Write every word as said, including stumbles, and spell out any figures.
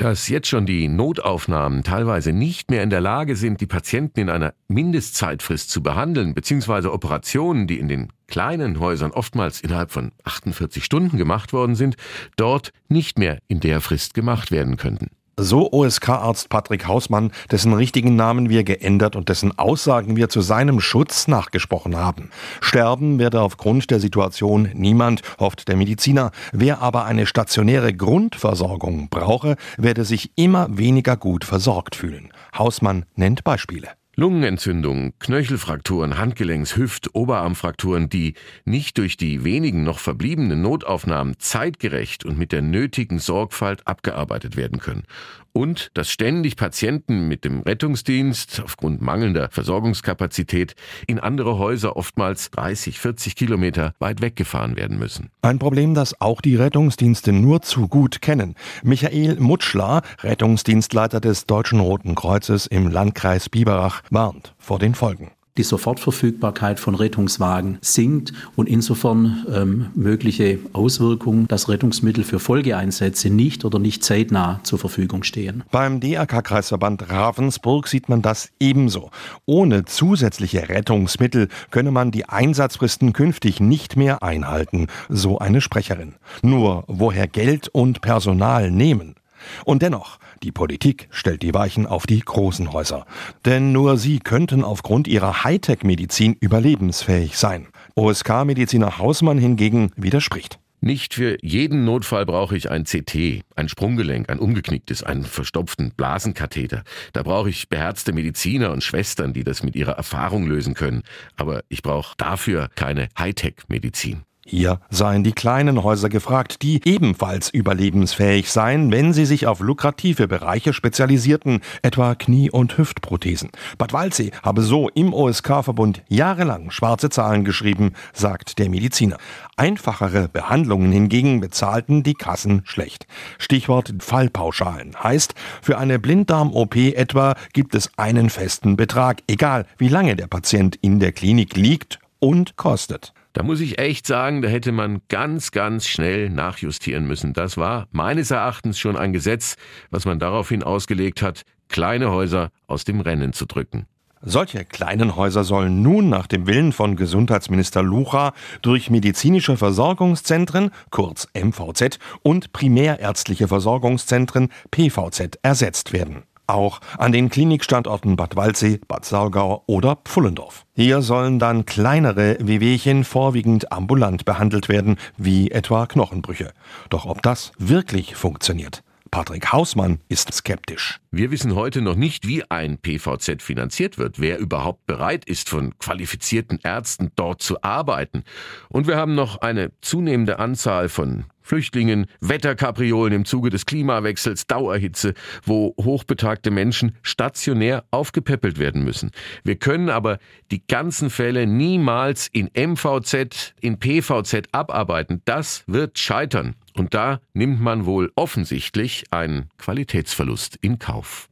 Dass jetzt schon die Notaufnahmen teilweise nicht mehr in der Lage sind, die Patienten in einer Mindestzeitfrist zu behandeln, beziehungsweise Operationen, die in den kleinen Häusern oftmals innerhalb von achtundvierzig Stunden gemacht worden sind, dort nicht mehr in der Frist gemacht werden könnten. So O S K-Arzt Patrick Hausmann, dessen richtigen Namen wir geändert und dessen Aussagen wir zu seinem Schutz nachgesprochen haben. Sterben werde aufgrund der Situation niemand, hofft der Mediziner. Wer aber eine stationäre Grundversorgung brauche, werde sich immer weniger gut versorgt fühlen. Hausmann nennt Beispiele. Lungenentzündungen, Knöchelfrakturen, Handgelenks-, Hüft-, Oberarmfrakturen, die nicht durch die wenigen noch verbliebenen Notaufnahmen zeitgerecht und mit der nötigen Sorgfalt abgearbeitet werden können. Und dass ständig Patienten mit dem Rettungsdienst aufgrund mangelnder Versorgungskapazität in andere Häuser oftmals dreißig, vierzig Kilometer weit weggefahren werden müssen. Ein Problem, das auch die Rettungsdienste nur zu gut kennen. Michael Mutschler, Rettungsdienstleiter des Deutschen Roten Kreuzes im Landkreis Biberach, warnt vor den Folgen. Die Sofortverfügbarkeit von Rettungswagen sinkt und insofern ähm, mögliche Auswirkungen, dass Rettungsmittel für Folgeeinsätze nicht oder nicht zeitnah zur Verfügung stehen. Beim D R K-Kreisverband Ravensburg sieht man das ebenso. Ohne zusätzliche Rettungsmittel könne man die Einsatzfristen künftig nicht mehr einhalten, so eine Sprecherin. Nur woher Geld und Personal nehmen? Und dennoch, die Politik stellt die Weichen auf die großen Häuser. Denn nur sie könnten aufgrund ihrer Hightech-Medizin überlebensfähig sein. O S K-Mediziner Hausmann hingegen widerspricht. Nicht für jeden Notfall brauche ich ein C T, ein Sprunggelenk, ein umgeknicktes, einen verstopften Blasenkatheter. Da brauche ich beherzte Mediziner und Schwestern, die das mit ihrer Erfahrung lösen können. Aber ich brauche dafür keine Hightech-Medizin. Hier seien die kleinen Häuser gefragt, die ebenfalls überlebensfähig seien, wenn sie sich auf lukrative Bereiche spezialisierten, etwa Knie- und Hüftprothesen. Bad Waldsee habe so im O S K-Verbund jahrelang schwarze Zahlen geschrieben, sagt der Mediziner. Einfachere Behandlungen hingegen bezahlten die Kassen schlecht. Stichwort Fallpauschalen heißt, für eine Blinddarm-O P etwa gibt es einen festen Betrag, egal wie lange der Patient in der Klinik liegt und kostet. Da muss ich echt sagen, da hätte man ganz, ganz schnell nachjustieren müssen. Das war meines Erachtens schon ein Gesetz, was man daraufhin ausgelegt hat, kleine Häuser aus dem Rennen zu drücken. Solche kleinen Häuser sollen nun nach dem Willen von Gesundheitsminister Lucha durch medizinische Versorgungszentren, kurz M V Z, und primärärztliche Versorgungszentren, P V Z, ersetzt werden. Auch an den Klinikstandorten Bad Waldsee, Bad Saulgau oder Pfullendorf. Hier sollen dann kleinere Wehwehchen vorwiegend ambulant behandelt werden, wie etwa Knochenbrüche. Doch ob das wirklich funktioniert? Patrick Hausmann ist skeptisch. Wir wissen heute noch nicht, wie ein P V Z finanziert wird, wer überhaupt bereit ist, von qualifizierten Ärzten dort zu arbeiten. Und wir haben noch eine zunehmende Anzahl von Flüchtlingen, Wetterkapriolen im Zuge des Klimawechsels, Dauerhitze, wo hochbetagte Menschen stationär aufgepäppelt werden müssen. Wir können aber die ganzen Fälle niemals in M V Z, in P V Z abarbeiten. Das wird scheitern. Und da nimmt man wohl offensichtlich einen Qualitätsverlust in Kauf.